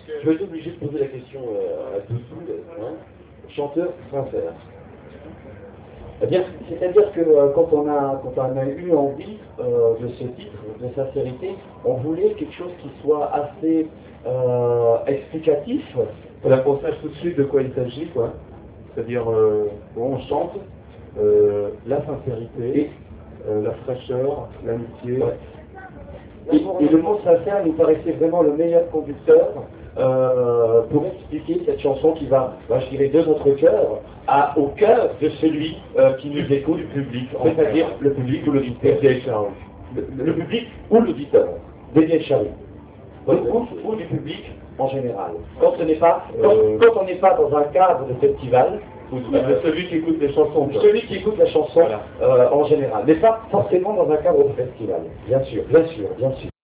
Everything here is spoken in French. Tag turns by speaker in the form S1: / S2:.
S1: Je vais être obligé de poser la question à dessous, hein. Chanteur sincère.
S2: Eh bien, c'est-à-dire que quand on a eu envie de ce titre, de sincérité, on voulait quelque chose qui soit assez explicatif.
S1: Voilà, on sache tout de suite de quoi il s'agit, quoi. C'est-à-dire, on chante la sincérité, la fraîcheur, l'amitié.
S2: Ouais. Et le mot sincère nous paraissait vraiment le meilleur conducteur pour expliquer cette chanson qui va, je dirais, de notre cœur au cœur de celui qui nous écoute,
S1: du public,
S2: c'est-à-dire le public ou l'auditeur. Le public ou l'auditeur, des vieilles charrues. Ou du public en général. Quand on n'est pas dans un cadre de festival,
S1: de celui qui écoute les chansons.
S2: Celui qui écoute la chanson en général, mais pas forcément dans un cadre de festival. Bien sûr, bien sûr, bien sûr.